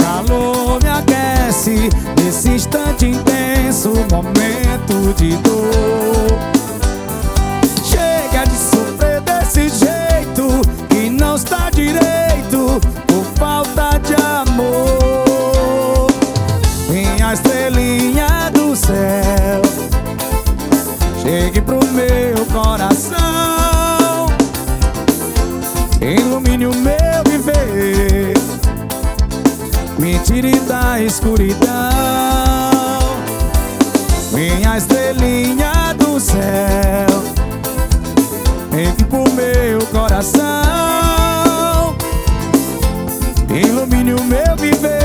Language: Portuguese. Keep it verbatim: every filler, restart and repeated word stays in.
calor me aquece nesse instante intenso, momento de dor. Chega de sofrer desse jeito que não está direito por falta de amor. Minha estrelinha do céu, chegue pro meu coração, ilumine o meu viver, me tire da escuridão. Minha estrelinha do céu, entre pro meu coração, ilumine o meu viver,